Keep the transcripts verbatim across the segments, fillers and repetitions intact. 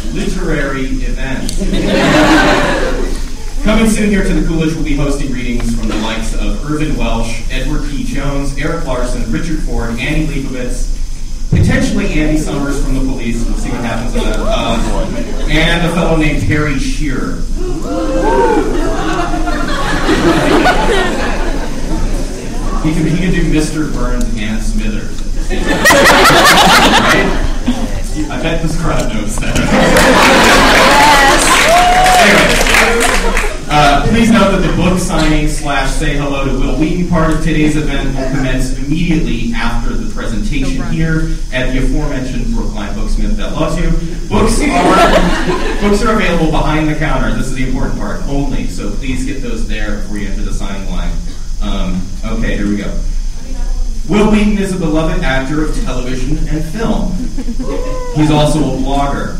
literary event. Coming soon here to the Coolidge, we'll be hosting readings from the likes of Irvin Welsh, Edward P. Jones, Eric Larson, Richard Ford, Annie Leibovitz, potentially Andy Summers from the Police. We'll see what happens with that. Uh, and a fellow named Harry Shearer. He could, he could do Mister Burns and Smithers. Right? I bet this crowd knows that. Anyway, uh, please note that the book signing slash say hello to Will Wheaton part of today's event will commence immediately after the presentation here at the aforementioned Brookline Booksmith that loves you. Books are books are available behind the counter. This is the important part only, so please get those there before you enter the signing line. Um, okay, here we go. Will Wheaton is a beloved actor of television and film. He's also a blogger.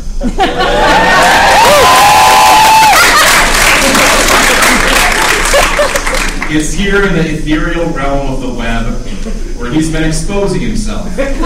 It's here in the ethereal realm of the web where he's been exposing himself.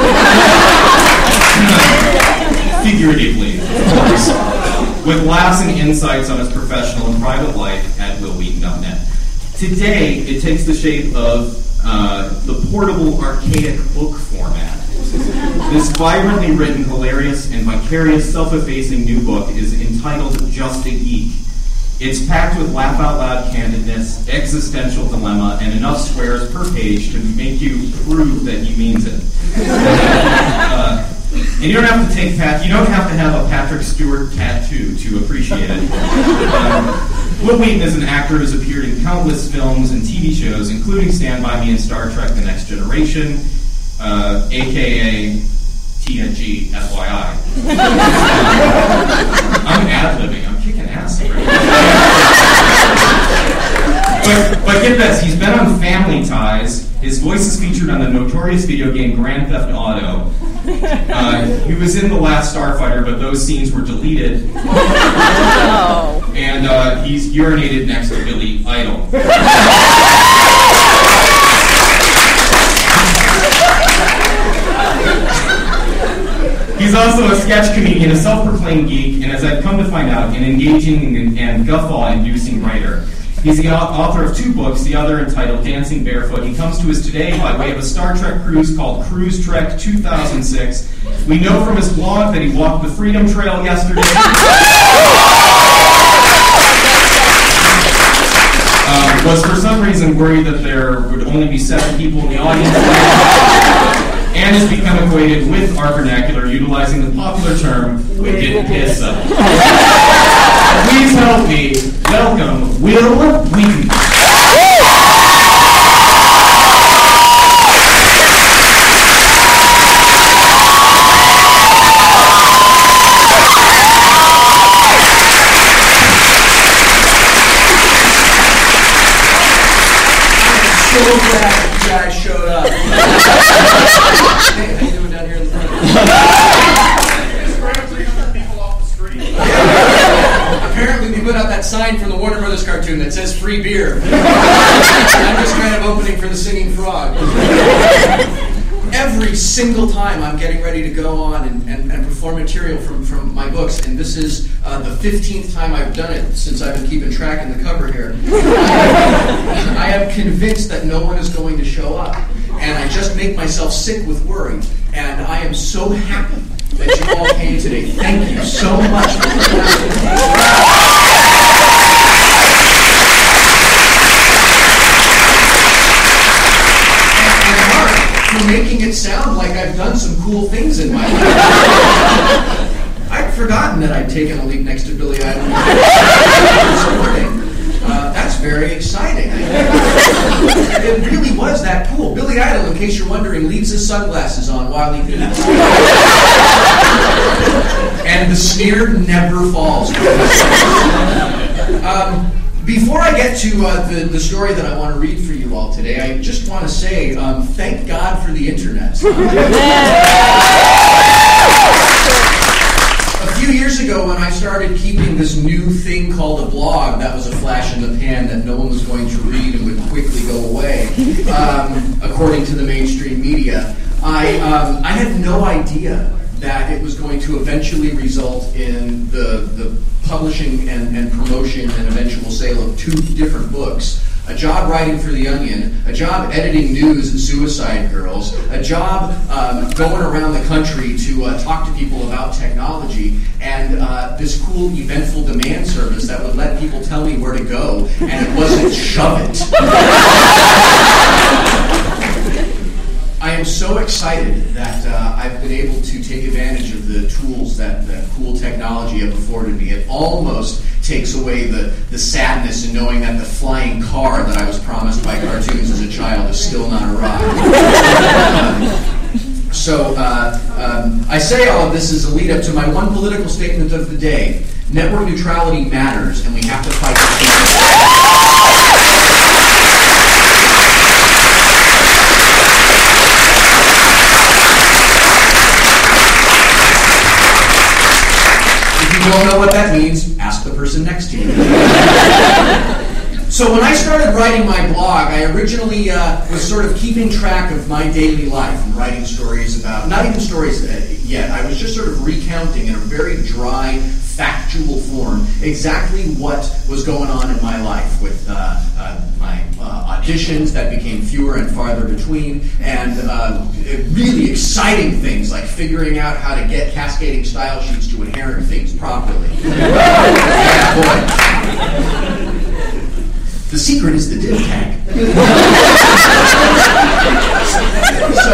Figuratively, of course, with laughs and insights on his professional and private life at will wheaton dot net. Today, it takes the shape of uh, the portable, archaic book format. This vibrantly written, hilarious, and vicarious, self-effacing new book is entitled Just a Geek. It's packed with laugh-out-loud candidness, existential dilemma, and enough swears per page to make you prove that he means it. uh, and you don't have to take Pat. You don't have to have a Patrick Stewart tattoo to appreciate it. Um, Will Wheaton is an actor who's appeared in countless films and T V shows, including Stand By Me and Star Trek: The Next Generation, uh, a k a. T N G, F Y I. I'm ad-libbing. I'm kicking ass here. but, but get this, he's been on Family Ties. His voice is featured on the notorious video game Grand Theft Auto. Uh, he was in The Last Starfighter, but those scenes were deleted. Oh. And uh, he's urinated next to Billy Idol. He's also a sketch comedian, a self-proclaimed geek, and as I've come to find out, an engaging and, and guffaw-inducing writer. He's the author of two books, the other entitled Dancing Barefoot. He comes to us today by way of a Star Trek cruise called Cruise Trek two thousand six. We know from his blog that he walked the Freedom Trail yesterday. uh, was for some reason worried that there would only be seven people in the audience. And has become acquainted with our vernacular, utilizing the popular term, we didn't piss up. Please help me welcome Will Wheaton. I'm so glad you guys showed up. Hey, how you doing down here in the front? Just grabbed three hundred people off the street. Apparently they put out that sign from the Warner Brothers cartoon that says free beer. I'm just kind of opening for the singing frog. Every single time I'm getting ready to go on and, and, and perform material from, from my books, and this is uh, the fifteenth time I've done it since I've been keeping track in the cover here, I am convinced that no one is going to show up. And I just make myself sick with worry. And I am so happy that you all came today. Thank you so much for and Mark for making it sound like I've done some cool things in my life. I'd forgotten that I'd taken a leap next to Billy Idol. Uh, that's very exciting. It really was that cool. Billy Idol, in case you're wondering, leaves his sunglasses on while he eats. And the sneer never falls. Um, before I get to uh, the, the story that I want to read for you all today, I just want to say um, thank God for the internet. A few years ago, when I started keeping this new thing called a blog, that was a flash in the pan that no one was going to read and would quickly go away, um, according to the mainstream media, I um, I had no idea that it was going to eventually result in the, the publishing and, and promotion and eventual sale of two different books. A job writing for The Onion, a job editing news at Suicide Girls, a job um, going around the country to uh, talk to people about technology, and uh, this cool eventful demand service that would let people tell me where to go, and it wasn't Shove It. I am so excited that uh, I've been able to take advantage of the tools that, that cool technology have afforded me. It almost takes away the, the sadness in knowing that the flying car that I was promised by cartoons as a child is still not arrived. um, so uh, um, I say all of this as a lead up to my one political statement of the day. Network neutrality matters, and we have to fight for it. If you don't know what that means, ask the person next to you. So when I started writing my blog, I originally uh, was sort of keeping track of my daily life and writing stories about, not even stories uh, yet, I was just sort of recounting in a very dry, factual form exactly what was going on in my life with uh, uh, my uh, auditions that became fewer and farther between, and uh, really exciting things like figuring out how to get cascading style sheets to inherit things properly. Yeah, boy. The secret is the div tag. So,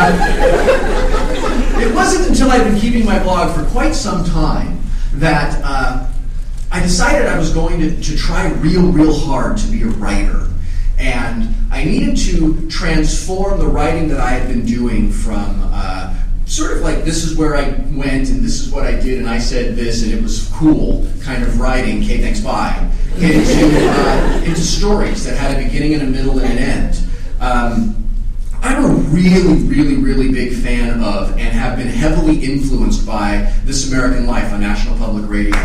uh, it wasn't until I'd been keeping my blog for quite some time that uh, I decided I was going to, to try real, real hard to be a writer. And I needed to transform the writing that I had been doing from uh, sort of like, this is where I went and this is what I did and I said this and it was cool kind of writing, okay, thanks, bye, into, uh, into stories that had a beginning and a middle and an end. Um, I'm a really, really, really big fan of and have been heavily influenced by This American Life on National Public Radio.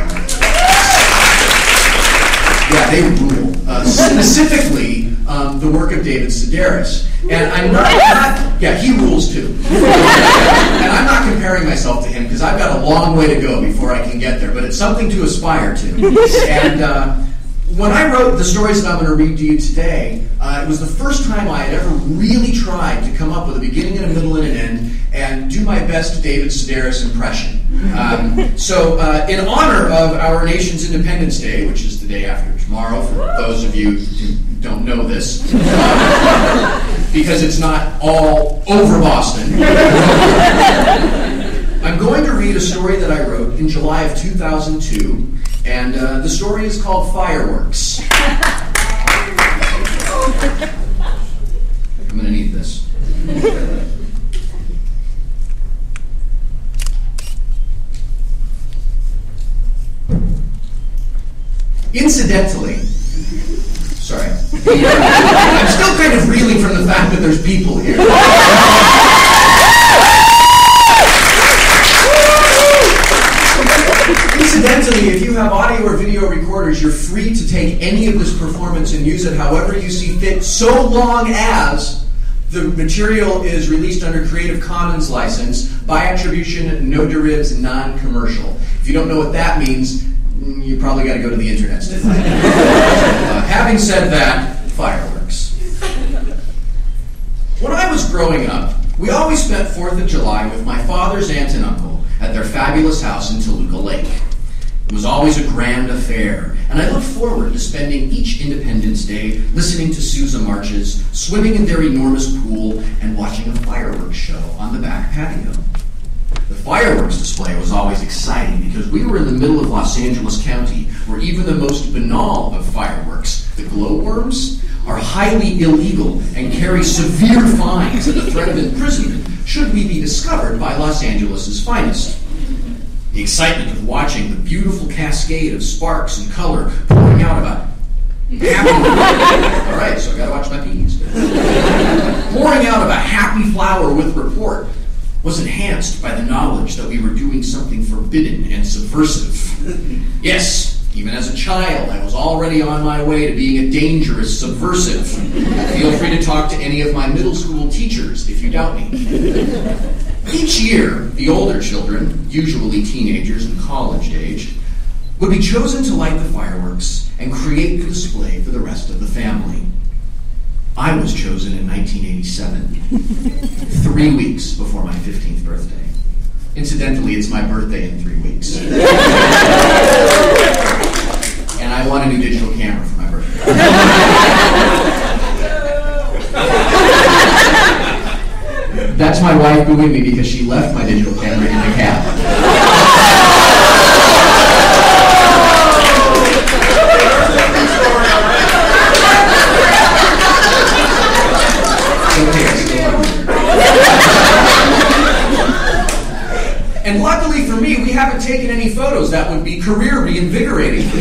Yeah, they rule. Uh, specifically, um, the work of David Sedaris. And I'm not, not, yeah, he rules too. And I'm not comparing myself to him because I've got a long way to go before I can get there, but it's something to aspire to. And uh, when I wrote the stories that I'm going to read to you today, uh, it was the first time I had ever really tried to come up with a beginning and a middle and an end and do my best David Sedaris impression. Um, so uh, in honor of our nation's Independence Day, which is the day after tomorrow, for those of you who don't know this, uh, because it's not all over Boston, I'm going to read a story that I wrote in July of two thousand two, and uh, the story is called Fireworks. I'm going to need this. Incidentally, sorry, I'm still kind of reeling from the fact that there's people here. Incidentally, if you have audio or video recorders, you're free to take any of this performance and use it however you see fit, so long as the material is released under Creative Commons license, by attribution, no derivatives, non-commercial. If you don't know what that means, you probably got to go to the internet to find out. Uh, having said that, fireworks. When I was growing up, we always spent fourth of July with my father's aunt and uncle at their fabulous house in Toluca Lake. It was always a grand affair, and I looked forward to spending each Independence Day listening to Sousa marches, swimming in their enormous pool, and watching a fireworks show on the back patio. The fireworks display was always exciting because we were in the middle of Los Angeles County, where even the most banal of fireworks, the glowworms, are highly illegal and carry severe fines and the threat of imprisonment should we be discovered by Los Angeles' finest. The excitement of watching the beautiful cascade of sparks and color pouring out of a happy... All right, so I gotta watch my peas. Pouring out of a happy flower with report was enhanced by the knowledge that we were doing something forbidden and subversive. Yes, even as a child, I was already on my way to being a dangerous subversive. Feel free to talk to any of my middle school teachers if you doubt me. Each year, the older children, usually teenagers and college-aged, would be chosen to light the fireworks and create the display for the rest of the family. I was chosen in nineteen eighty-seven, three weeks before my fifteenth birthday. Incidentally, it's my birthday in three weeks. And I want a new digital camera for my birthday. That's my wife booing me because she left my digital camera in the cab. And luckily for me, we haven't taken any photos that would be career reinvigorating.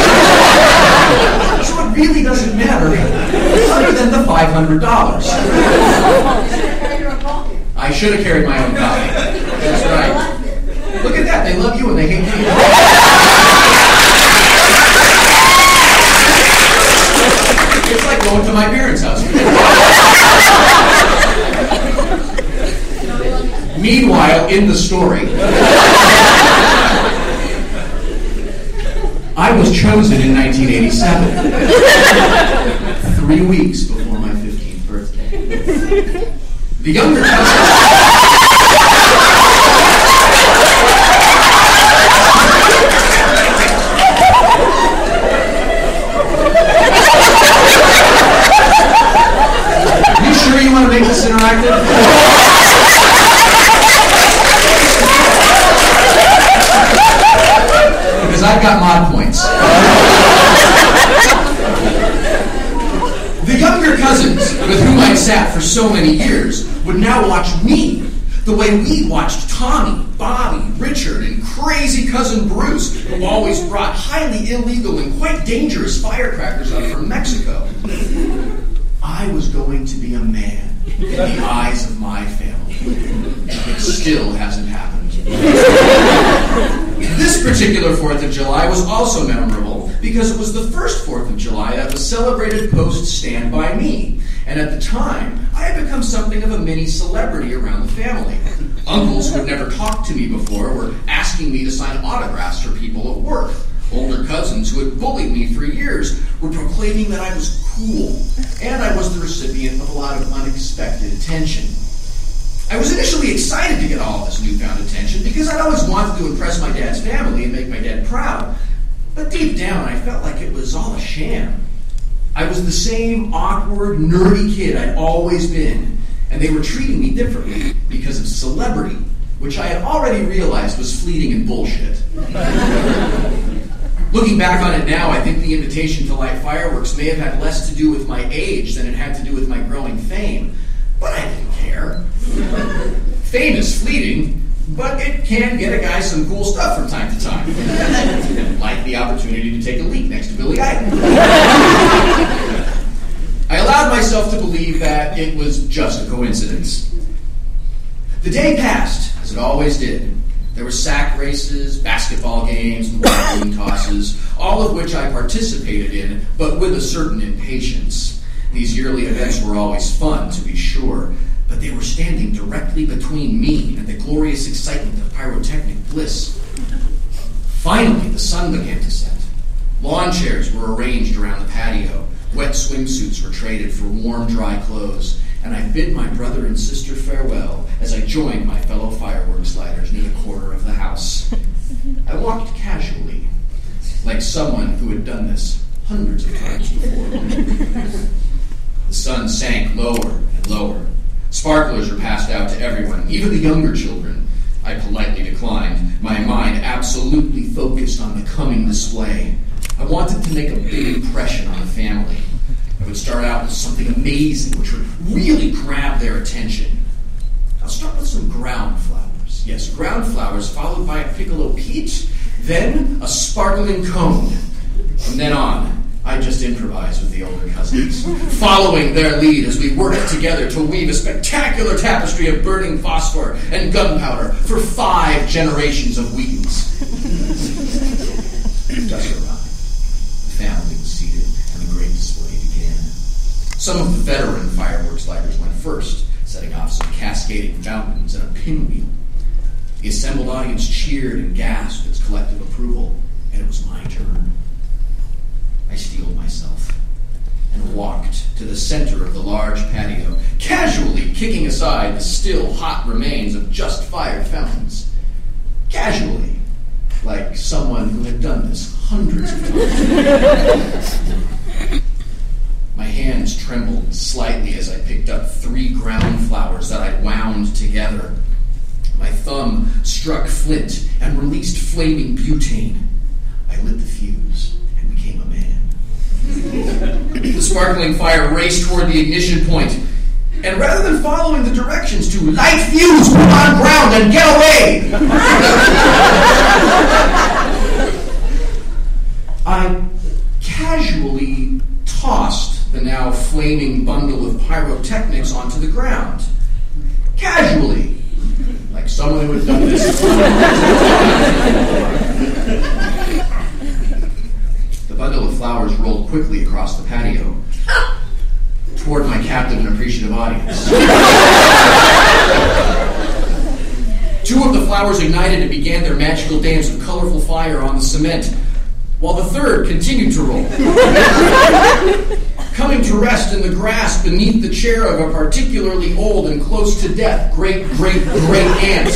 So it really doesn't matter, other than the five hundred dollars. I should have carried my own copy. That's right. Look at that, they love you and they hate me. It's like going to my parents' house. Meanwhile, in the story, I was chosen in nineteen eighty-seven, three weeks before my fifteenth birthday. The younger cousin... You sure you want to make this interactive? I've got mod points. The younger cousins with whom I'd sat for so many years would now watch me the way we watched Tommy, Bobby, Richard, and crazy cousin Bruce, who always brought highly illegal and quite dangerous firecrackers up from Mexico. I was going to be a man in the eyes of my family. It still hasn't happened. This particular fourth of July was also memorable because it was the first fourth of July that was celebrated post-Stand By Me. And at the time, I had become something of a mini celebrity around the family. Uncles who had never talked to me before were asking me to sign autographs for people at work. Older cousins who had bullied me for years were proclaiming that I was cool, and I was the recipient of a lot of unexpected attention. I was initially excited to get all of this newfound attention because I'd always wanted to impress my dad's family and make my dad proud. But deep down, I felt like it was all a sham. I was the same awkward, nerdy kid I'd always been, and they were treating me differently because of celebrity, which I had already realized was fleeting and bullshit. Looking back on it now, I think the invitation to light fireworks may have had less to do with my age than it had to do with my growing fame. But I didn't care. Fame is fleeting, but it can get a guy some cool stuff from time to time. Like the opportunity to take a leak next to Billy Idol. I allowed myself to believe that it was just a coincidence. The day passed, as it always did. There were sack races, basketball games, and balloon tosses, all of which I participated in, but with a certain impatience. These yearly events were always fun, to be sure, but they were standing directly between me and the glorious excitement of pyrotechnic bliss. Finally, the sun began to set. Lawn chairs were arranged around the patio. Wet swimsuits were traded for warm, dry clothes, and I bid my brother and sister farewell as I joined my fellow fireworks lighters near the corner of the house. I walked casually, like someone who had done this hundreds of times before. The sun sank lower and lower. Sparklers were passed out to everyone, even the younger children. I politely declined, my mind absolutely focused on the coming display. I wanted to make a big impression on the family. I would start out with something amazing, which would really grab their attention. I'll start with some ground flowers. Yes, ground flowers, followed by a piccolo peach, then a sparkling cone. From then on, I just improvised with the older cousins, following their lead as we worked together to weave a spectacular tapestry of burning phosphor and gunpowder for five generations of Wheatons. Dusk arrived. The family was seated, and the great display began. Some of the veteran fireworks lighters went first, setting off some cascades cascading fountains, and a pinwheel. The assembled audience cheered and gasped its collective approval, and it was my turn. I steeled myself and walked to the center of the large patio, casually kicking aside the still hot remains of just fired fountains. Casually, like someone who had done this hundreds of times. My hands trembled slightly as I picked up three ground flowers that I wound together. My thumb struck flint and released flaming butane. I lit the fuse and became a man. The sparkling fire raced toward the ignition point, and rather than following the directions to light fuse, put on ground, and get away, I casually tossed the now flaming bundle of pyrotechnics onto the ground. Casually, like someone who had done this. The bundle of flowers rolled quickly across the patio toward my captive and appreciative audience. Two of the flowers ignited and began their magical dance of colorful fire on the cement, while the third continued to roll, coming to rest in the grass beneath the chair of a particularly old and close to death great-great-great aunt.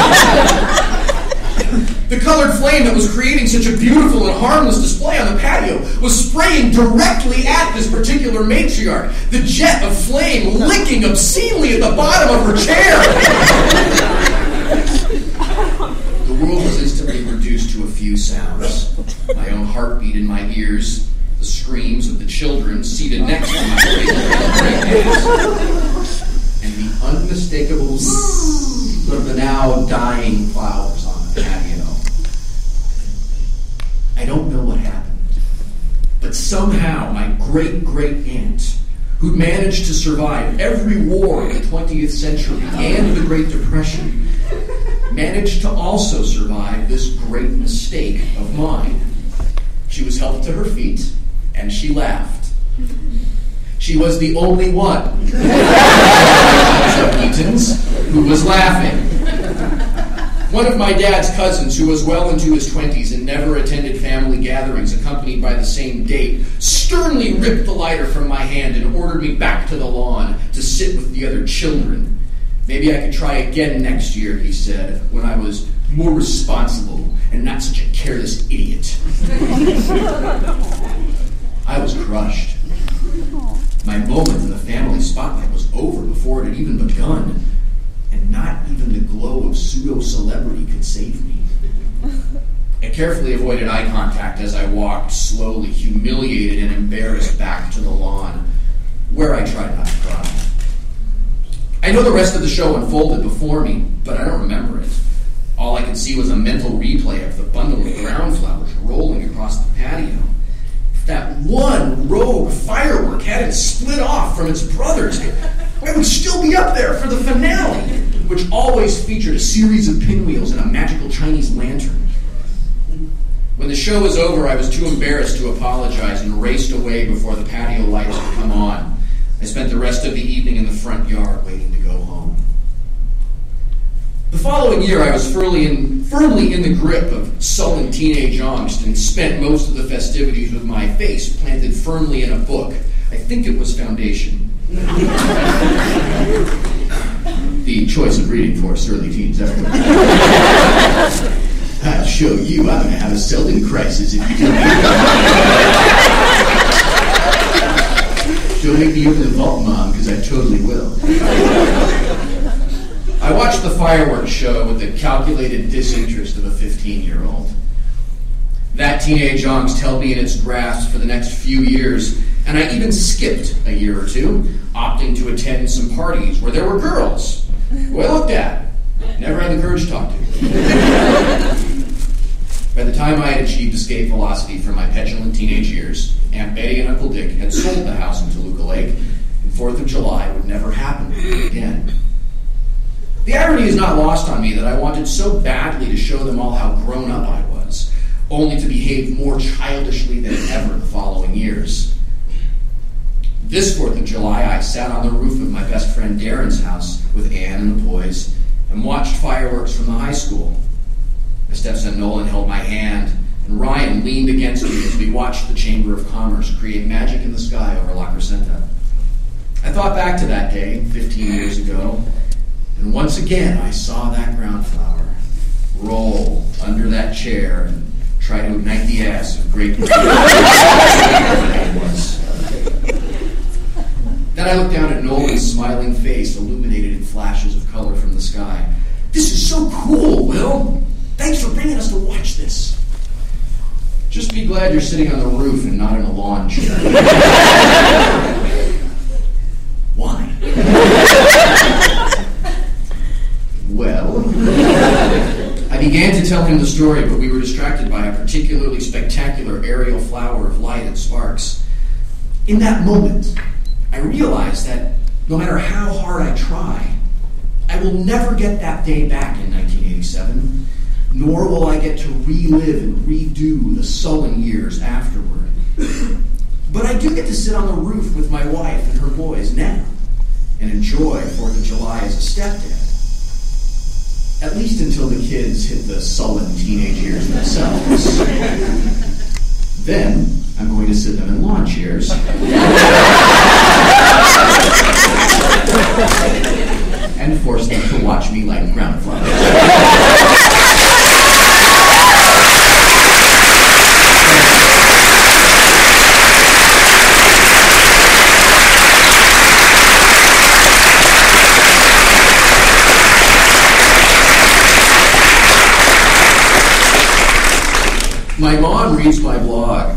The colored flame that was creating such a beautiful and harmless display on the patio was spraying directly at this particular matriarch, the jet of flame licking obscenely at the bottom of her chair. The world was instantly reduced to a few sounds. My own heartbeat in my ears, the screams of the children seated next to my great hands, and the unmistakable zzz of the now dying flowers on the patio. I don't know what happened, but somehow my great-great-aunt, who'd managed to survive every war in the twentieth century and the Great Depression, managed to also survive this great mistake of mine. She was helped to her feet, and she laughed. She was the only one of Eaton's who was laughing. One of my dad's cousins, who was well into his twenties and never attended family gatherings accompanied by the same date, sternly ripped the lighter from my hand and ordered me back to the lawn to sit with the other children. Maybe I could try again next year, he said, when I was more responsible and not such a careless idiot. I was crushed. My moment in the family spotlight was over before it had even begun, and not even the glow of pseudo-celebrity could save me. I carefully avoided eye contact as I walked slowly, humiliated and embarrassed, back to the lawn, where I tried not to cry. I know the rest of the show unfolded before me, but I don't remember it. All I could see was a mental replay of the bundle of ground flowers rolling across the patio. If that one rogue firework hadn't split off from its brothers, I would still be up there for the finale, which always featured a series of pinwheels and a magical Chinese lantern. When the show was over, I was too embarrassed to apologize and raced away before the patio lights would come on. I spent the rest of the evening in the front yard waiting to go home. The following year, I was firmly in, firmly in the grip of sullen teenage angst and spent most of the festivities with my face planted firmly in a book. I think it was Foundation. The choice of reading for us early teens everywhere. I'll show you I'm going to have a Selden crisis if you do Don't make me open the vault, Mom, because I totally will. I watched the fireworks show with the calculated disinterest of a fifteen-year-old. That teenage angst held me in its grasp for the next few years, and I even skipped a year or two, opting to attend some parties where there were girls who I looked at, never had the courage to talk to. By the time I had achieved escape velocity from my petulant teenage years, Aunt Betty and Uncle Dick had sold the house in Toluca Lake, and fourth of July would never happen again. The irony is not lost on me that I wanted so badly to show them all how grown up I was, only to behave more childishly than ever the following years. This fourth of July, I sat on the roof of my best friend Darren's house with Ann and the boys and watched fireworks from the high school. My stepson Nolan held my hand, and Ryan leaned against me as we watched the Chamber of Commerce create magic in the sky over La Crescenta. I thought back to that day, fifteen years ago, and once again I saw that ground flower roll under that chair and try to ignite the ass of Great Britain. Then I looked down at Nolan's smiling face, illuminated in flashes of color from the sky. This is so cool, Will. Thanks for bringing us to watch this. Just be glad you're sitting on the roof and not in a lawn chair. Why? Well, I began to tell him the story, but we were distracted by a particularly spectacular aerial flower of light and sparks. In that moment, I realized that no matter how hard I try, I will never get that day back in nineteen eighty-seven, nor will I get to relive and redo the sullen years afterward. But I do get to sit on the roof with my wife and her boys now and enjoy fourth of July as a stepdad. At least until the kids hit the sullen teenage years themselves. Then I'm going to sit them in lawn chairs and force them to watch me light ground flowers. My mom reads my blog,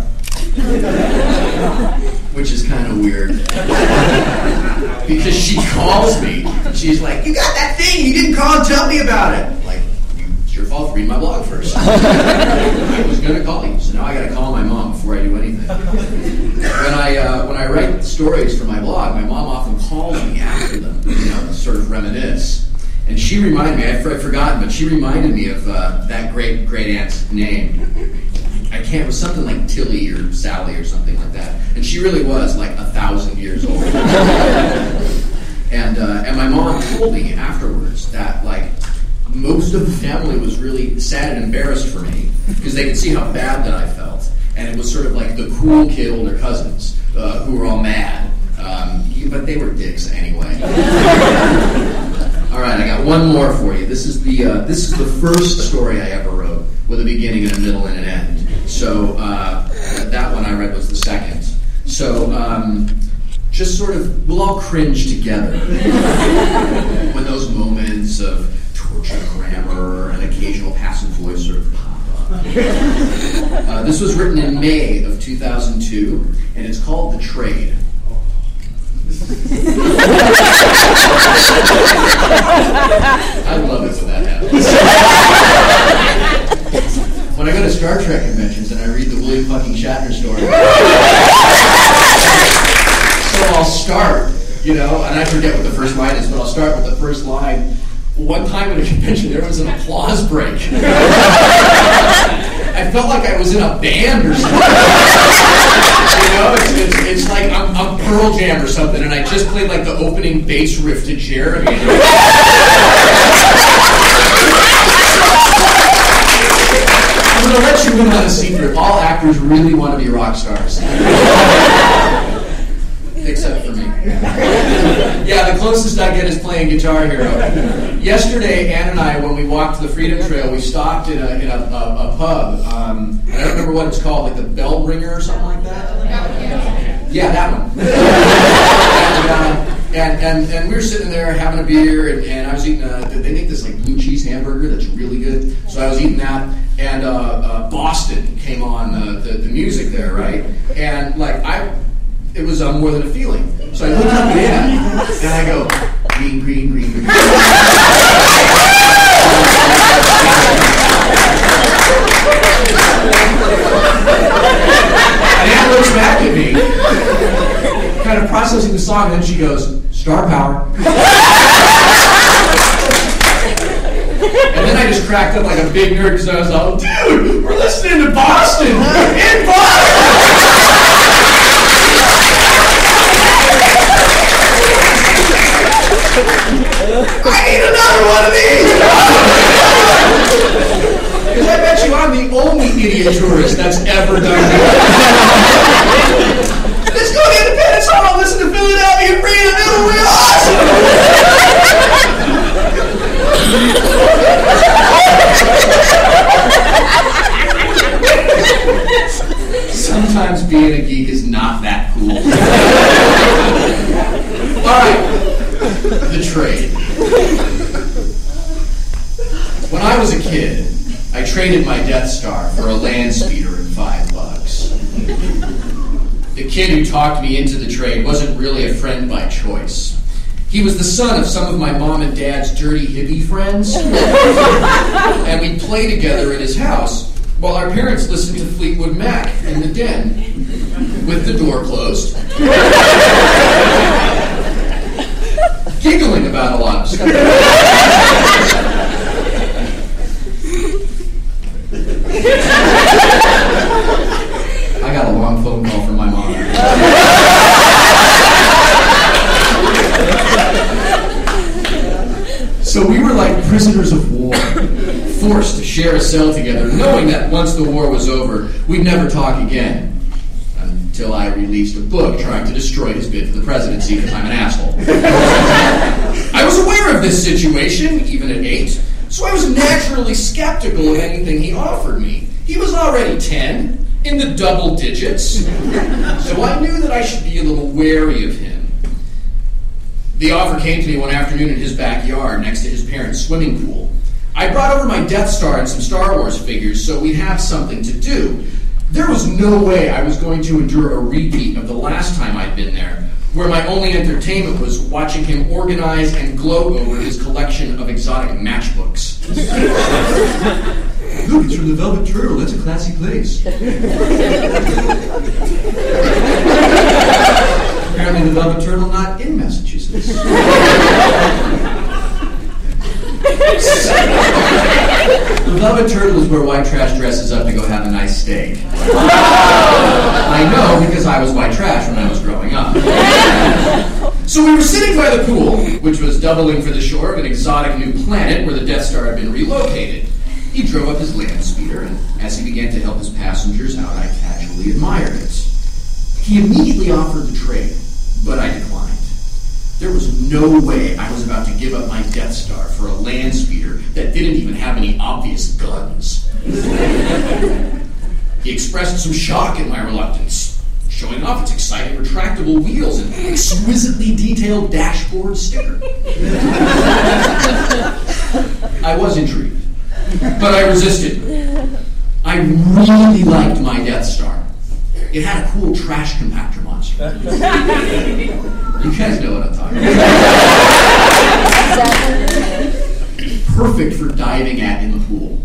which is kind of weird, because she calls me. She's like, "You got that thing? You didn't call and tell me about it." Like, it's your fault. Read my blog first. I was going to call you, so now I got to call my mom before I do anything. When I uh, when I write stories for my blog, my mom often calls me after them, you know, to sort of reminisce. And she reminded me, I'd forgotten, but she reminded me of uh, that great great aunt's name. I can't, it was something like Tilly or Sally or something like that. And she really was like a thousand years old. and uh, and my mom told me afterwards that like most of the family was really sad and embarrassed for me because they could see how bad that I felt. And it was sort of like the cool kid older cousins uh, who were all mad. Um, but they were dicks anyway. All right, I got one more for you. This is the uh, this is the first story I ever wrote with a beginning and a middle and an end. So uh, that one I read was the second. So um, just sort of, we'll all cringe together when those moments of tortured grammar and occasional passive voice sort of pop up. Uh, this was written in May of two thousand two, and it's called The Trade. I love it when that happens. When I go to Star Trek conventions and I read the William fucking Shatner story, so I'll start, you know, and I forget what the first line is, but I'll start with the first line. One time at a convention, there was an applause break. I felt like I was in a band or something. You know, it's, it's, it's like I'm, I'm Pearl Jam or something, and I just played like the opening bass riff to Jeremy. I'm going to let you in on a secret. All actors really want to be rock stars. Except for me. Yeah, the closest I get is playing Guitar Hero. Yesterday, Ann and I, when we walked the Freedom Trail, we stopped in a, in a, a, a pub. Um, I don't remember what it's called, like the Bell Ringer or something like that? Yeah, that one. and, uh, and, and, and we were sitting there having a beer, and, and I was eating, a, they make this like blue cheese hamburger that's really good. So I was eating that, and uh, uh, Boston came on uh, the, the music there, right? And like, I... It was uh, More Than a Feeling. So I looked up at Ann, and I go, green, green, green, green. And Ann looks back at me, kind of processing the song, and then she goes, Star Power. And then I just cracked up like a big nerd because I was like, dude, we're listening to Boston! In Boston! idiot tourist that's ever done that. Let's go to Independence Hall, listen to Philadelphia Freedom, it'll be awesome! Sometimes being a geek is not that cool. Alright, the trade. When I was a kid, I traded my Death Star for a land speeder and five bucks. The kid who talked me into the trade wasn't really a friend by choice. He was the son of some of my mom and dad's dirty hippie friends. And we'd play together at his house while our parents listened to Fleetwood Mac in the den with the door closed, giggling about a lot of stuff. I got a long phone call from my mom. So we were like prisoners of war, forced to share a cell together, knowing that once the war was over, we'd never talk again. Until I released a book trying to destroy his bid for the presidency because I'm an asshole. I was aware of this situation, even at eight, so I was naturally skeptical of anything he offered me. He was already ten, in the double digits, so I knew that I should be a little wary of him. The offer came to me one afternoon in his backyard next to his parents' swimming pool. I brought over my Death Star and some Star Wars figures so we'd have something to do. There was no way I was going to endure a repeat of the last time I'd been there, where my only entertainment was watching him organize and gloat over his collection of exotic matchbooks. Look, it's from the Velvet Turtle. That's a classy place. Apparently the Velvet Turtle not in Massachusetts. The Velvet Turtle is where white trash dresses up to go have a nice steak. I know because I was white trash when I was growing up. So we were sitting by the pool, which was doubling for the shore of an exotic new planet where the Death Star had been relocated. He drove up his land speeder, and as he began to help his passengers out, I casually admired it. He immediately offered the trade, but I declined. There was no way I was about to give up my Death Star for a land speeder that didn't even have any obvious guns. He expressed some shock at my reluctance, showing off its exciting retractable wheels and exquisitely detailed dashboard sticker. I was intrigued, but I resisted. I really liked my Death Star. It had a cool trash compactor monster. You guys know what I'm talking about. Perfect for diving at in the pool.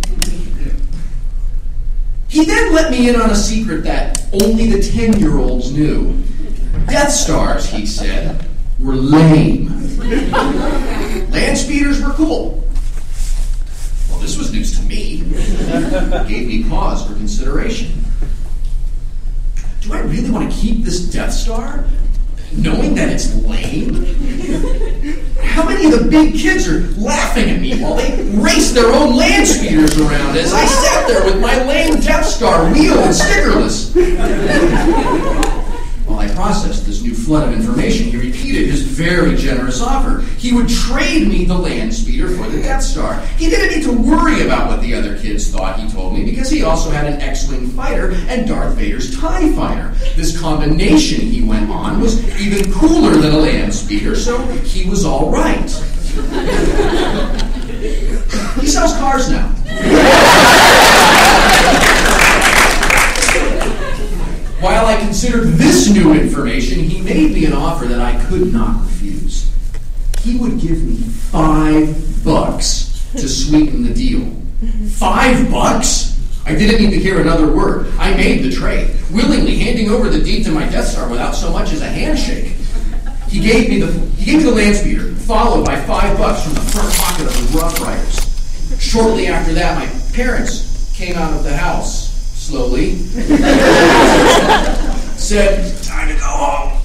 He then let me in on a secret that only the ten-year-olds knew. Death Stars, he said, were lame. Land speeders were cool. Well, this was news to me. It gave me pause for consideration. Do I really want to keep this Death Star, knowing that it's lame? How many of the big kids are laughing at me while they race their own land speeders around as I sat there with my lame Death Star wheel and stickerless? While I processed this new flood of information, he repeated his very generous offer. He would trade me the land speeder for the Death Star. He didn't need to worry about what the other kids thought, he told me, because he also had an X-Wing fighter and Darth Vader's TIE fighter. This combination, he went on, was even cooler than a land speeder, so he was all right. He sells cars now. While I considered this new information, he made me an offer that I could not refuse. He would give me five bucks to sweeten the deal. Five bucks? I didn't need to hear another word. I made the trade, willingly handing over the deed to my Death Star without so much as a handshake. He gave me the he gave me the land speeder, followed by five bucks from the front pocket of the Rough Riders. Shortly after that, my parents came out of the house. Slowly, said, time to go home.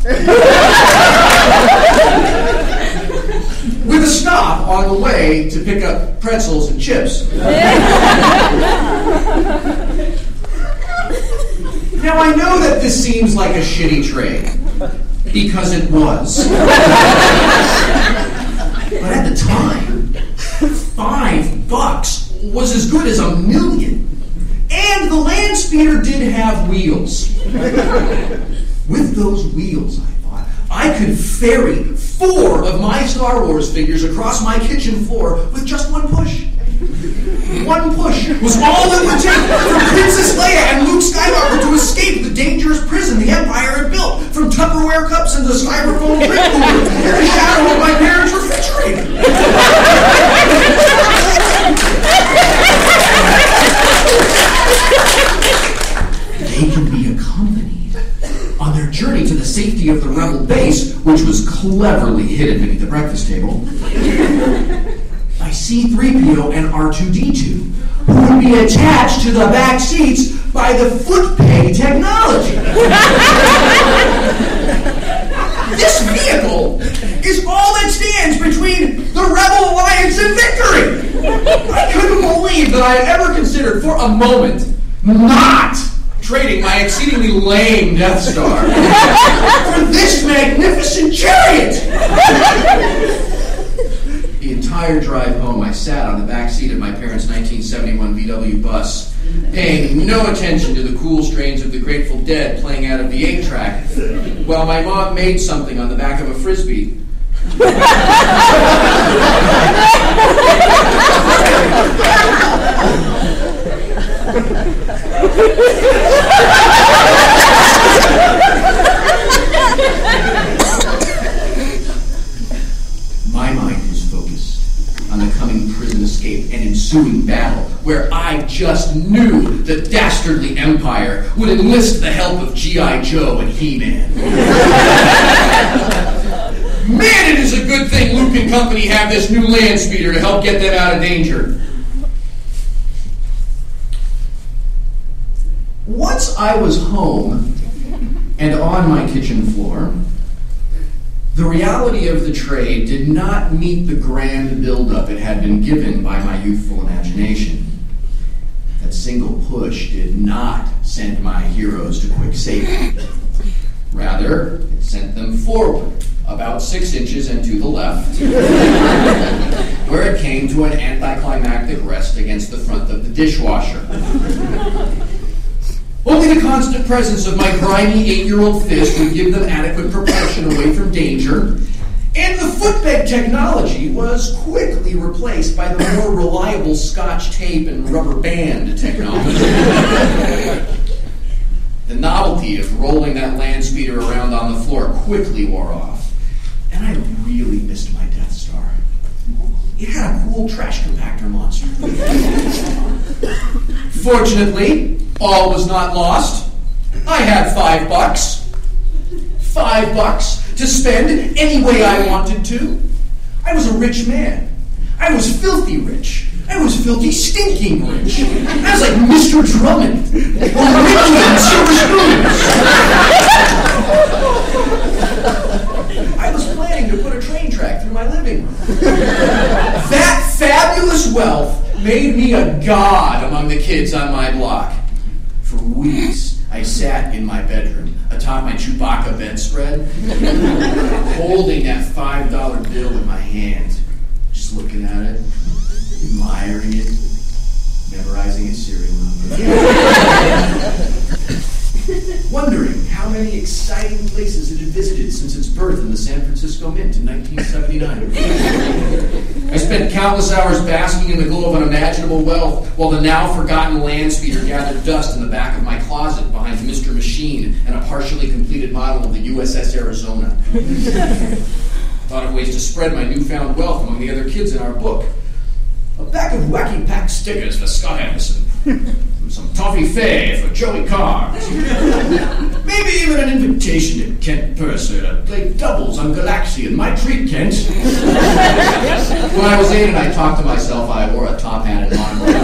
With a stop on the way to pick up pretzels and chips. Now, I know that this seems like a shitty trade, because it was. But at the time, five bucks was as good as a million. And the land speeder did have wheels. With those wheels, I thought, I could ferry four of my Star Wars figures across my kitchen floor with just one push. One push was all it would take for Princess Leia and Luke Skywalker to escape the dangerous prison the Empire had built, from Tupperware cups and the styrofoam drink cooler in the shadow of my parents' refrigerator. They could be accompanied on their journey to the safety of the Rebel base, which was cleverly hidden beneath the breakfast table, by C three P O and R two D two, who would be attached to the back seats by the foot peg technology. This vehicle is all that stands between the Rebel Alliance and victory. I couldn't believe that I had ever considered for a moment not trading my exceedingly lame Death Star for this magnificent chariot. The entire drive home, I sat on the back seat of my parents' nineteen seventy-one V W bus, paying no attention to the cool strains of the Grateful Dead playing out of the eight track, while my mom made something on the back of a Frisbee. My mind was focused on the coming prison escape and ensuing battle, where I just knew the dastardly Empire would enlist the help of G I Joe and He-Man. Man, it is a good thing Luke and company have this new land speeder to help get them out of danger. Once I was home and on my kitchen floor, the reality of the trade did not meet the grand buildup it had been given by my youthful imagination. That single push did not send my heroes to quick safety. Rather, it sent them forward, about six inches and to the left, where it came to an anticlimactic rest against the front of the dishwasher. Only the constant presence of my grimy eight-year-old fist would give them adequate propulsion away from danger, and the footbed technology was quickly replaced by the more reliable Scotch tape and rubber band technology. The novelty of rolling that land speeder around on the floor quickly wore off, and I really missed my Death Star. It had a cool trash compactor monster. Fortunately, all was not lost. I had five bucks. Five bucks to spend any way I wanted to. I was a rich man. I was filthy rich. I was filthy stinking rich. I was like Mister Drummond. Or Ricky and Silver Spoons. I was planning to put a train track through my living room. That fabulous wealth made me a god among the kids on my block. For weeks, I sat in my bedroom atop my Chewbacca bedspread, holding that five dollar bill in my hand, just looking at it, admiring it, memorizing its serial number, wondering how many exciting places it had visited since its birth in the San Francisco Mint in nineteen seventy-nine. I spent countless hours basking in the glow of unimaginable wealth while the now forgotten land speeder gathered dust in the back of my closet behind Mister Machine and a partially completed model of the U S S Arizona. Thought of ways to spread my newfound wealth among the other kids in our book. A pack of wacky pack stickers for Scott Anderson. Some toffee fay for Joey Carr. Maybe even an invitation to Kent Purser to play doubles on Galaxian. My treat, Kent. When I was eight and I talked to myself, I wore a top hat and monocle.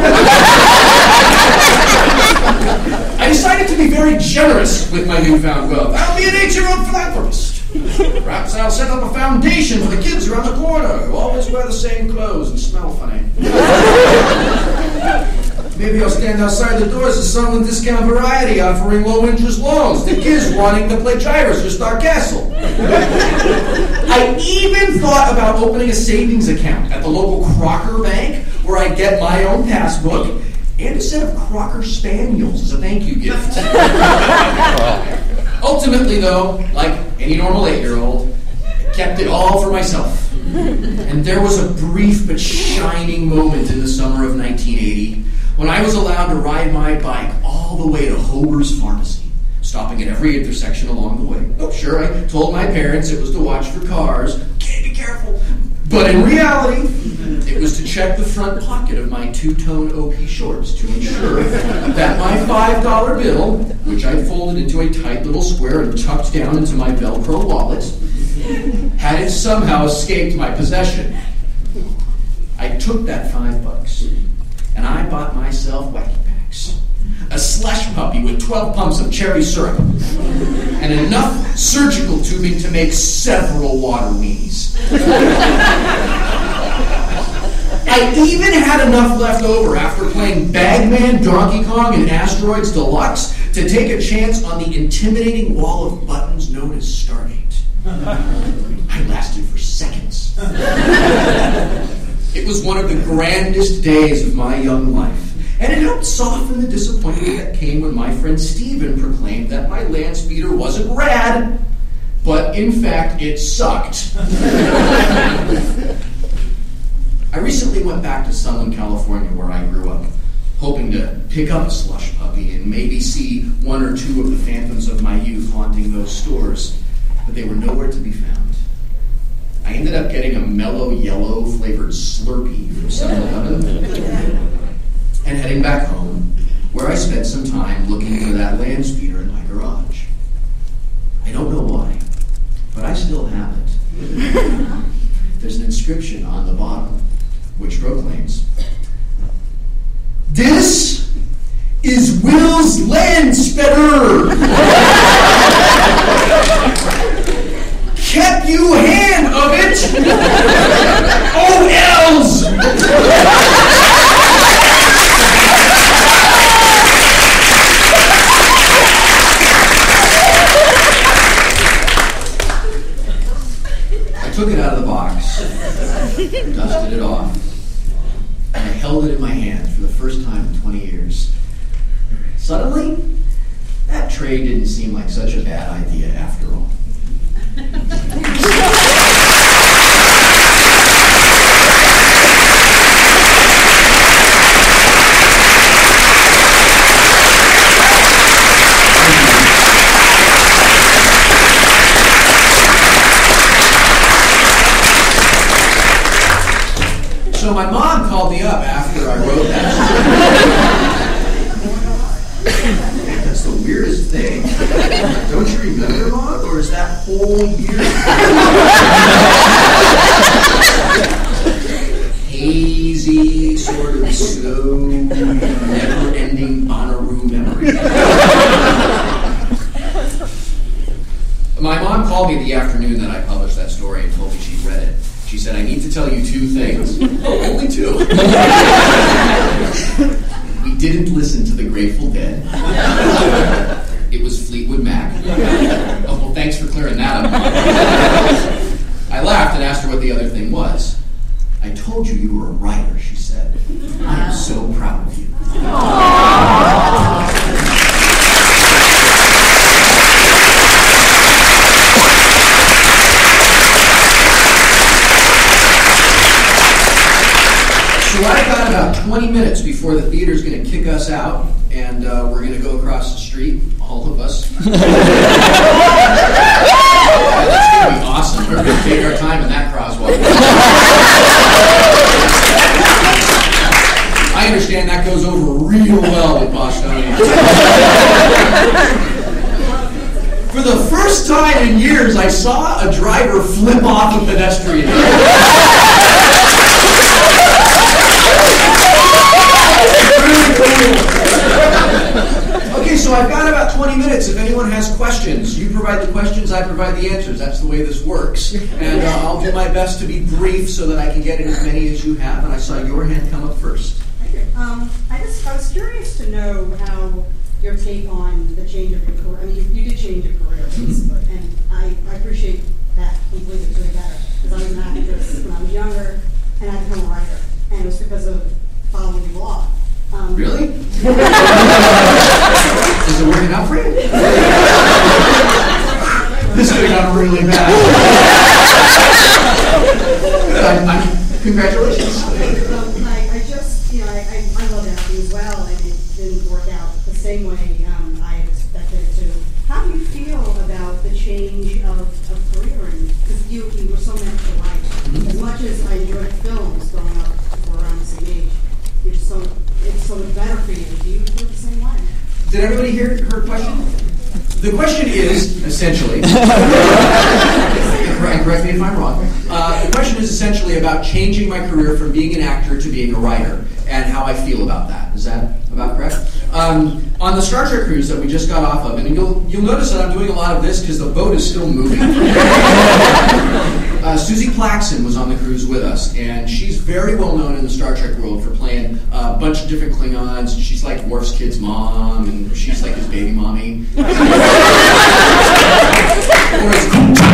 I decided to be very generous with my newfound wealth. I'll be an eight-year-old philanthropist. Perhaps I'll set up a foundation for the kids around the corner who always wear the same clothes and smell funny. Maybe I'll stand outside the doors of some discount variety offering low-interest loans to kids wanting to play gyros or Star Castle. I even thought about opening a savings account at the local Crocker Bank where I get my own passbook and a set of Crocker Spaniels as a thank you gift. Ultimately, though, like any normal eight-year-old, I kept it all for myself. And there was a brief but shining moment in the summer of nineteen eighty when I was allowed to ride my bike all the way to Hober's Pharmacy, stopping at every intersection along the way. Oh, sure, I told my parents it was to watch for cars. Okay, be careful. But in reality, it was to check the front pocket of my two-tone O P shorts to ensure that my five dollar bill, which I folded into a tight little square and tucked down into my Velcro wallet, had it somehow escaped my possession. I took that five bucks and I bought myself Wacky Packs, a slush puppy with twelve pumps of cherry syrup, and enough surgical tubing to make several water weenies. I even had enough left over after playing Bagman, Donkey Kong, and Asteroids Deluxe to take a chance on the intimidating wall of buttons known as Stargate. I lasted for seconds. It was one of the grandest days of my young life, and it helped soften the disappointment that came when my friend Steven proclaimed that my land speeder wasn't rad, but in fact it sucked. I recently went back to Sunland, California, where I grew up, hoping to pick up a slush puppy and maybe see one or two of the phantoms of my youth haunting those stores, but they were nowhere to be found. I ended up getting a mellow yellow flavored Slurpee from seven eleven and heading back home, where I spent some time looking for that land speeder in my garage. I don't know why, but I still have it. There's an inscription on the bottom, which proclaims, "This is Will's land speeder. Kept you hand of it. O Ls." I took it out of the box, dusted it off, and I held it in my hand for the first time in twenty years. Suddenly, that trade didn't seem like such a bad idea after all. So my mom called me up after I wrote that. That's the weirdest thing. Don't you remember, Mom? Or is that whole year hazy, sort of slow, never-ending Bonnaroo memory? My mom called me the afternoon that I published that story and told me she'd read it. She said, "I need to tell you two things." Oh, only two. We didn't listen to the Grateful Dead. It was Fleetwood Mac. Oh, well, thanks for clearing that up. I laughed and asked her what the other thing was. "I told you you were a writer," she said. "I am so proud of you." So I've got about twenty minutes before the theater's going to kick us out, and uh, we're going to go across the street, all of us. Yeah, that's going to be awesome. We're going to take our time in that crosswalk. I understand that goes over real well with Bostonians. For the first time in years, I saw a driver flip off a pedestrian. Okay, so I've got about twenty minutes. If anyone has questions, you provide the questions, I provide the answers. That's the way this works. And uh, I'll do my best to be brief so that I can get in as many as you have. And I saw your hand come up first. Thank you. Um, I just I was curious to know how your take on the change of your career. I mean, you, you did change your career, basically, and I, I appreciate that completely for the better. Because I was an actress when I was younger, and I became a writer, and it was because of following your blog. Um, Really? Is it working out for you? This could have gone really bad. I'm, I'm, congratulations. Um, I, I just, you know, I, I, I love acting as well, and it didn't work out the same way um, I had expected it to. How do you feel about the change of, of career? Because you, you were so meant to write. As much as I enjoyed films growing up, we're around the same age, you're just so, it's so much better for you. Do you feel the same way? Did everybody hear her question? The question is, essentially, correct, correct me if I'm wrong, uh, the question is essentially about changing my career from being an actor to being a writer, and how I feel about that. Is that about correct? Um, on the Star Trek cruise that we just got off of, and you'll, you'll notice that I'm doing a lot of this because the boat is still moving. uh, Susie Plaxton was on the cruise with us, and she's very well known in the Star Trek world for playing a bunch of different Klingons. She's like Worf's kid's mom, and she's like his baby mommy. Or his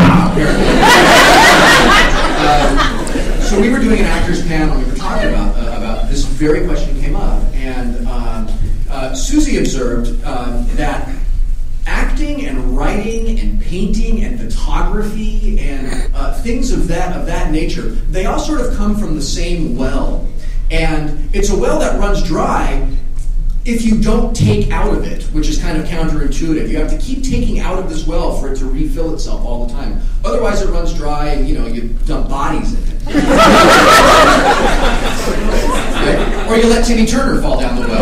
uh, so we were doing an actors panel, and we were talking about uh, about this very question came up, and uh, uh, Susie observed uh, that acting and writing and painting and photography and uh, things of that of that nature, they all sort of come from the same well, and it's a well that runs dry if you don't take out of it, which is kind of counterintuitive. You have to keep taking out of this well for it to refill itself all the time. Otherwise, it runs dry, and you know you dump bodies in it. Right? Or you let Timmy Turner fall down the well.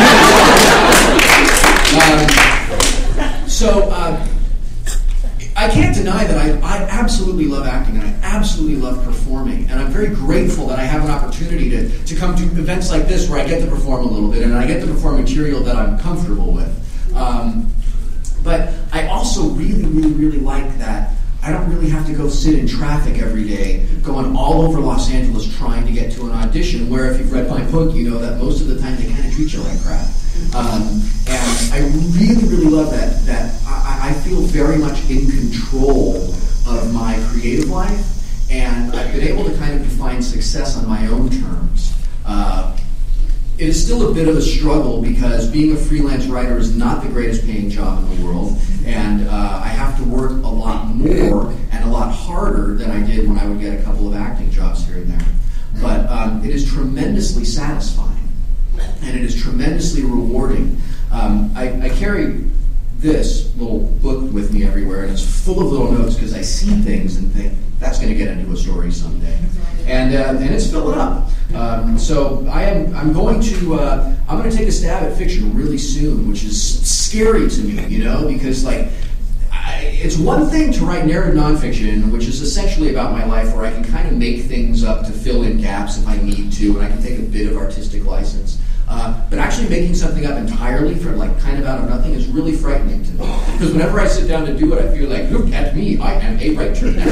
um, so uh, I can't deny that I, I absolutely love acting, and I absolutely love performing, and I'm very grateful that I have an opportunity to, to come to events like this where I get to perform a little bit, and I get to perform material that I'm comfortable with. Um, but I also really, really, really like that I don't really have to go sit in traffic every day, going all over Los Angeles trying to get to an audition, where if you've read my book, you know that most of the time they kind of treat you like crap. Um, and I really, really love that, that I, I feel very much in control of my creative life, and I've been able to kind of define success on my own terms. Uh, it is still a bit of a struggle because being a freelance writer is not the greatest paying job in the world, and uh, I have to work a lot more and a lot harder than I did when I would get a couple of acting jobs here and there. But um, it is tremendously satisfying. And it is tremendously rewarding. Um, I, I carry this little book with me everywhere, and it's full of little notes because I see things and think, that's going to get into a story someday. And uh, and it's filling up. Um, so I am I'm going to uh, I'm going to take a stab at fiction really soon, which is scary to me, you know, because like I, it's one thing to write narrative nonfiction, which is essentially about my life, where I can kind of make things up to fill in gaps if I need to, and I can take a bit of artistic license. Uh, but actually making something up entirely from like kind of out of nothing is really frightening to me. Because whenever I sit down to do it, I feel like, look at me, I am a writer now.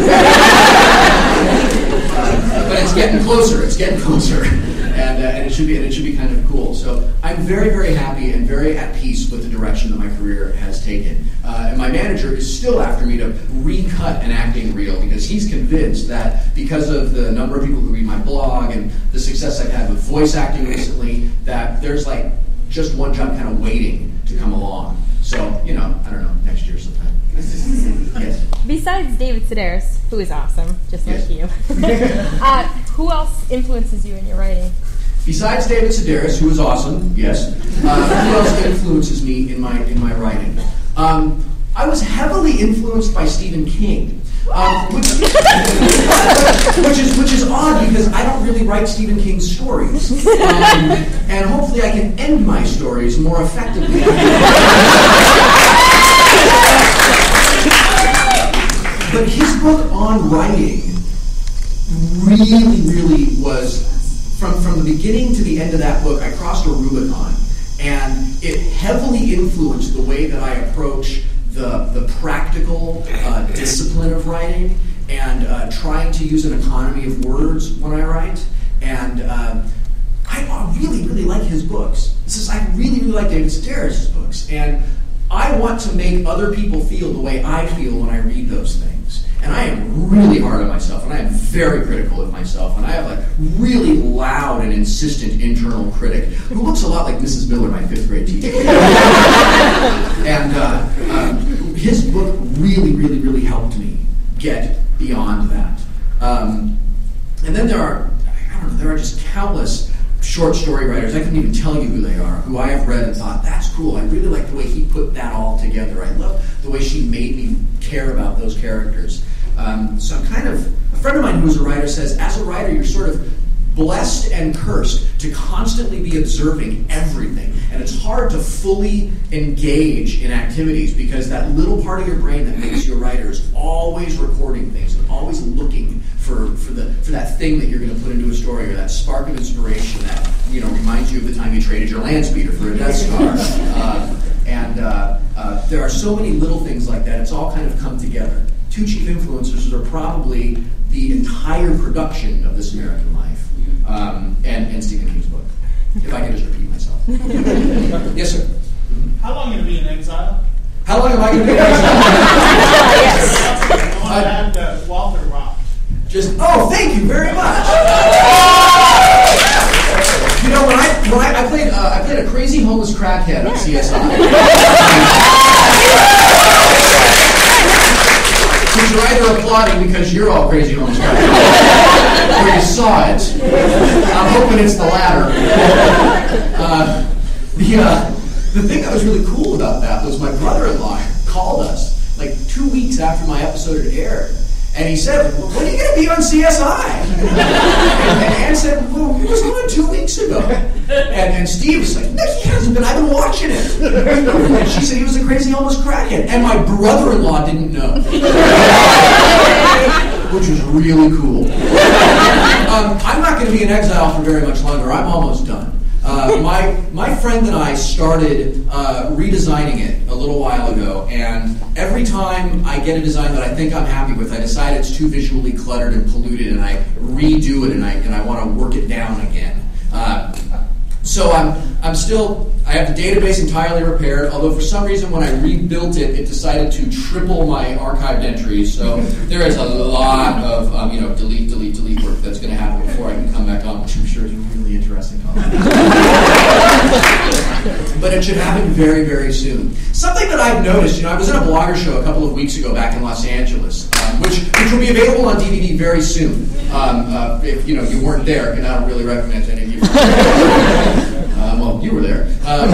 uh, but it's getting closer. It's getting closer, and uh, and it should be and it should be kind of cool. So I'm very very happy and very at peace with the direction that my career has taken. Uh, and my manager is still after me to recut an acting reel because he's convinced that because of the number of people who read my blog and the success I've had with voice acting recently, that there's like just one job kind of waiting to come along. So, you know, I don't know, next year sometime. Yes. Besides David Sedaris, who is awesome, just Yes. like you, uh, who else influences you in your writing? Besides David Sedaris, who is awesome, yes, uh, who else influences me in my in my writing? Um, I was heavily influenced by Stephen King. Um, which, which is which is odd because I don't really write Stephen King stories, um, and hopefully I can end my stories more effectively. But his book on writing really, really was from from the beginning to the end of that book. I crossed a Rubicon, and it heavily influenced the way that I approach the the practical uh, discipline of writing, and uh, trying to use an economy of words when I write. And uh, I, I really, really like his books. This is, I really, really like David Sedaris' books. And I want to make other people feel the way I feel when I read those things. And I am really hard on myself, and I am very critical of myself. And I have a really loud and insistent internal critic who looks a lot like Missus Miller, my fifth grade teacher. And uh, um, his book really, really, really helped me get beyond that. Um, and then there are, I don't know, there are just countless short story writers, I couldn't even tell you who they are, who I have read and thought, that's cool. I really like the way he put that all together. I love the way she made me care about those characters. Um, so I'm kind of, a friend of mine who's a writer says, as a writer, you're sort of blessed and cursed to constantly be observing everything. And it's hard to fully engage in activities because that little part of your brain that makes you a writer is always recording things and always looking for, for the for that thing that you're going to put into a story or that spark of inspiration that, you know, reminds you of the time you traded your land speeder for a Death Star. Uh, and uh, uh, there are so many little things like that. It's all kind of come together. Two Chief Influencers are probably the entire production of This American Life. Um, and, and Stephen King's book, if I can just repeat myself. Yes, sir? How long are you going to be in exile? How long am I going to be in exile? I want to add uh, Walter Rock. Just, oh, thank you very much. You know, when I when I, I played uh, I played a crazy homeless crackhead on C S I. You're either applauding because you're all crazy homeless crackheads, or you saw it. I'm hoping it's the latter. Uh, the uh, the thing that was really cool about that was my brother-in-law called us like two weeks after my episode had aired. And he said, well, when are you going to be on C S I? And, and Ann said, well, he was on two weeks ago. And, and Steve was like, no, he hasn't been. I've been watching it. And she said he was a crazy homeless crackhead. And my brother-in-law didn't know. Which was really cool. Um, I'm not going to be in exile for very much longer. I'm almost done. Uh, my my friend and I started uh, redesigning it a little while ago, and every time I get a design that I think I'm happy with, I decide it's too visually cluttered and polluted, and I redo it, and I and I want to work it down again. Uh, so I'm I'm still I have the database entirely repaired. Although for some reason when I rebuilt it, it decided to triple my archived entries. So there is a lot of um, you know delete, delete, delete work that's going to happen before I can come back on, which I'm sure is really interesting. But it should happen very, very soon. Something that I've noticed, you know, I was in a blogger show a couple of weeks ago back in Los Angeles, um, which which will be available on D V D very soon. Um, uh, if you know you weren't there, and I don't really recommend any of you. um, well, you were there. Um,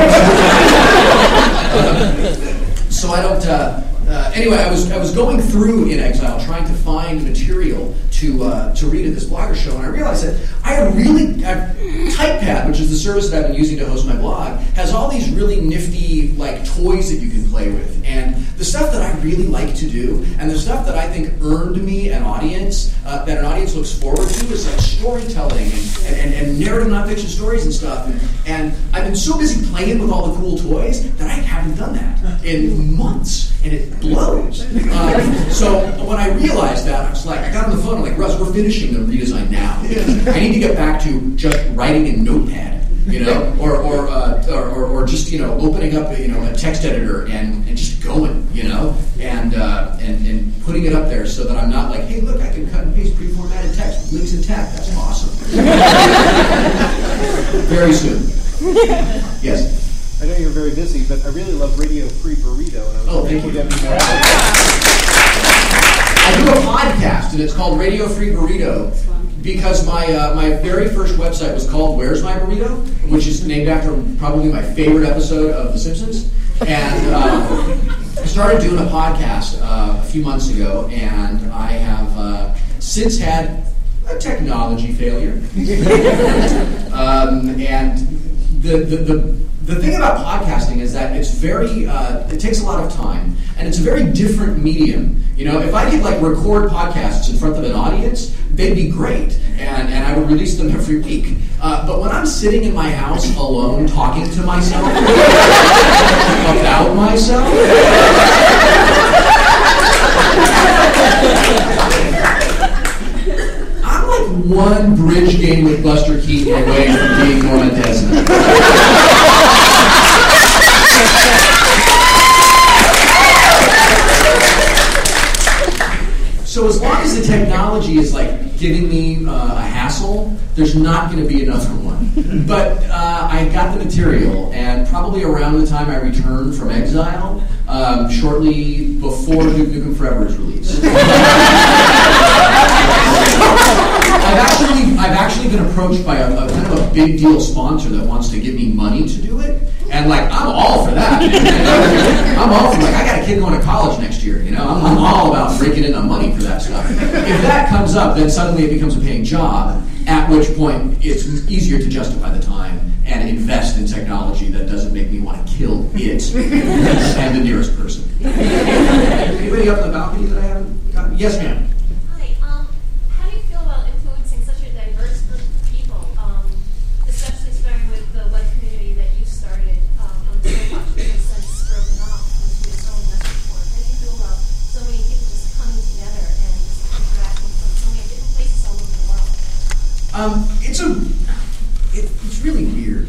so I don't. Uh, uh, anyway, I was I was going through In Exile trying to find material to uh, to read at this blogger show, and I realized that I had really I, TypePad, which is the service that I've been using to host my blog, has all these really nifty like toys that you can play with, and the stuff that I really like to do, and the stuff that I think earned me an audience uh, that an audience looks forward to is like storytelling and, and, and narrative nonfiction stories and stuff. And, and I've been so busy playing with all the cool toys that I haven't done that in months, and it blows. Um, so when I realized that, I was like, I got on the phone. I'm like, Russ, we're finishing the redesign now. I need to get back to just writing in Notepad, you know, or or, uh, or or or just you know opening up a, you know a text editor and, and just going, you know, and uh, and and putting it up there so that I'm not like, hey, look, I can cut and paste pre-formatted text with links intact. That's awesome. Very soon. Yes. I know you're very busy, but I really love Radio Free Burrito, and I was oh, thank you. Get me more. I do a podcast, and it's called Radio Free Burrito, because my uh, my very first website was called Where's My Burrito, which is named after probably my favorite episode of The Simpsons. And um, I started doing a podcast uh, a few months ago, and I have uh, since had a technology failure. um, and the the, the The thing about podcasting is that it's very, uh, it takes a lot of time, and it's a very different medium. You know, if I could like record podcasts in front of an audience, they'd be great, and, and I would release them every week. Uh, but when I'm sitting in my house alone talking to myself about myself, I'm like one bridge game with Buster Keaton away from being Norma Desmond. So as long as the technology is like giving me uh, a hassle, there's not going to be another one. But uh, I got the material, and probably around the time I returned from exile, um, shortly before Duke Nukem Forever is released. I've actually, I've actually been approached by a, a kind of a big deal sponsor that wants to give me money to do it, and like I'm all for that. I'm all for like I got a kid going to college next year. You know, I'm, I'm all about breaking in the money for that stuff. If that comes up, then suddenly it becomes a paying job. At which point it's easier to justify the time and invest in technology that doesn't make me want to kill it and the nearest person. Anybody up on the balcony that I haven't gotten? Yes, ma'am. Hi. Um, how do you feel about influencing such a diverse group of people, um, especially starting with the web community that you started um, on the Soapbox, which has since broken off into its own message board? How do you feel about so many people just coming together and just interacting from so many different places all over the world? Um, it's a, it, it's really weird.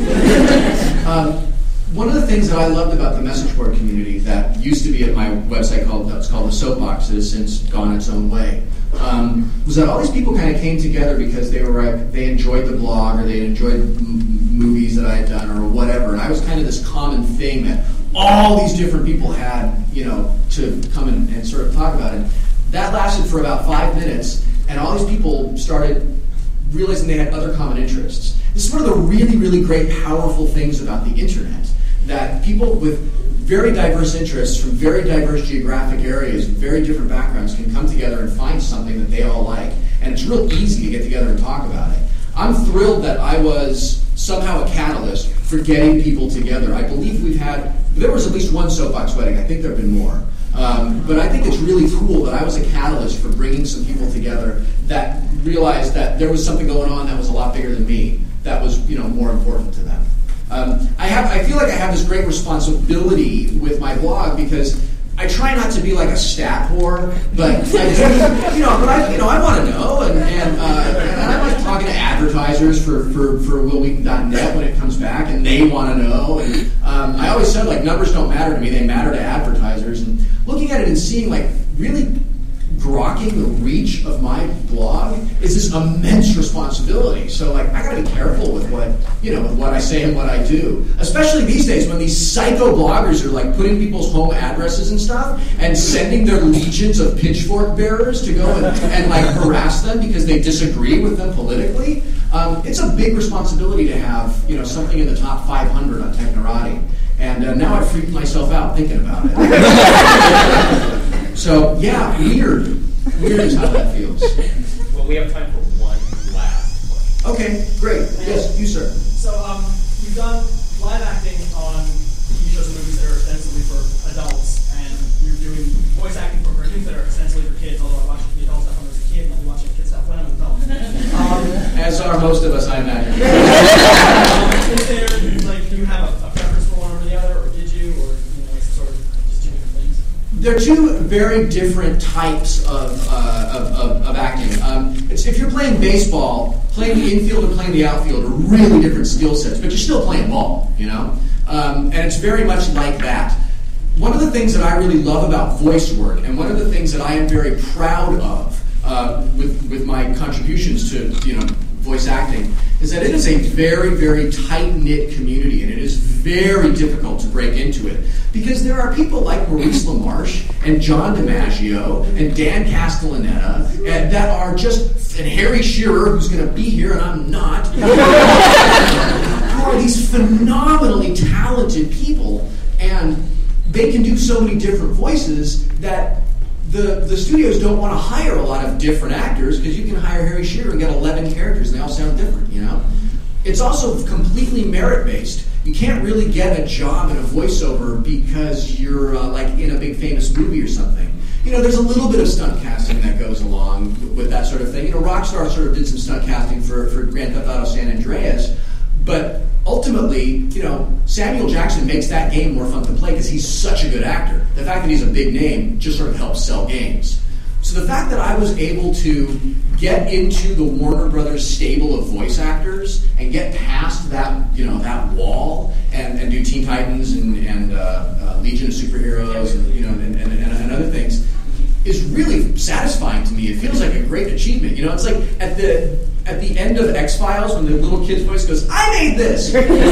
um, one of the things that I loved about the message board community that used to be at my website called, that's called the Soapbox, that has since gone its own way, um, was that all these people kind of came together because they were like, they enjoyed the blog or they enjoyed m- movies that I had done or whatever, and I was kind of this common thing that all these different people had, you know, to come and, and sort of talk about it. That lasted for about five minutes, and all these people started realizing they had other common interests. This is one of the really, really great, powerful things about the internet, that people with very diverse interests from very diverse geographic areas, very different backgrounds, can come together and find something that they all like. And it's real easy to get together and talk about it. I'm thrilled that I was somehow a catalyst for getting people together. I believe we've had, there was at least one Soapbox wedding. I think there have been more. Um, but I think it's really cool that I was a catalyst for bringing some people together that realized that there was something going on that was a lot bigger than me, that was, you know, more important to them. Um, I have, I feel like I have this great responsibility with my blog because I try not to be like a stat whore, but I do, you know, but I, you know, I want to know, and and, uh, and I like talking to advertisers for for for will wheaton dot net when it comes back, and they want to know. And um, I always said like numbers don't matter to me; they matter to advertisers. And looking at it and seeing like really grokking the reach of my blog is this immense responsibility. So like I gotta be careful with what, you know, with what I say and what I do. Especially these days when these psycho bloggers are like putting people's home addresses and stuff and sending their legions of pitchfork bearers to go and, and like harass them because they disagree with them politically. Um, it's a big responsibility to have, you know, something in the top five hundred on Technorati. And uh, now I've freaked myself out thinking about it. So, yeah, weird. Weird is how that feels. Well, we have time for one last question. Okay, great. Yes, you, sir. So, um, you've done live acting on T V shows and movies that are ostensibly for adults, and you're doing voice acting for cartoons that are ostensibly for kids, although I watched the adult stuff when I was a kid, and I'll be watching kid stuff when I'm an adult. Um, As are most of us, I imagine. um, is there, like, do you have a, a preference for one over the other, or did you, or, you know, it's sort of just two different things? There are two very different types of, uh, of, of, of acting. Um, it's, if you're playing baseball, playing the infield and playing the outfield are really different skill sets, but you're still playing ball, you know? Um, and it's very much like that. One of the things that I really love about voice work, and one of the things that I am very proud of uh, with, with my contributions to, you know, voice acting, is that it is a very, very tight-knit community, and it is very difficult to break into it. Because there are people like Maurice LaMarche and John DiMaggio and Dan Castellaneta and that are just, and Harry Shearer, who's going to be here and I'm not, who are these phenomenally talented people, and they can do so many different voices that the, the studios don't want to hire a lot of different actors because you can hire Harry Shearer and get eleven characters and they all sound different, you know? It's also completely merit-based. You can't really get a job in a voiceover because you're uh, like in a big famous movie or something. You know, there's a little bit of stunt casting that goes along with that sort of thing. You know, Rockstar sort of did some stunt casting for, for Grand Theft Auto San Andreas, but ultimately, you know, Samuel Jackson makes that game more fun to play because he's such a good actor. The fact that he's a big name just sort of helps sell games. So the fact that I was able to get into the Warner Brothers stable of voice actors and get past that, you know, that wall and, and do Teen Titans and, and uh, uh, Legion of Superheroes and, you know, and, and, and, and other things is really satisfying to me. It feels like a great achievement. You know, it's like at the at the end of X-Files when the little kid's voice goes, "I made this." Whenever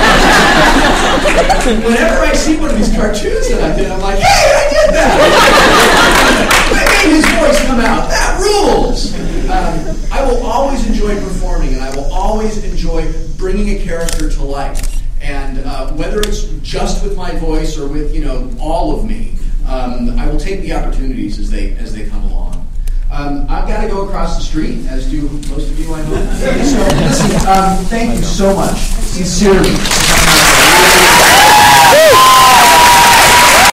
I see one of these cartoons that I did, I'm like, "Hey, I did that! I made his voice come out. That rules!" Um, I will always enjoy performing, and I will always enjoy bringing a character to life. And uh, whether it's just with my voice or with, you know, all of me, um, I will take the opportunities as they as they come along. Um, I've got to go across the street, as do most of you, I hope. So, listen, um, thank you so much, sincerely.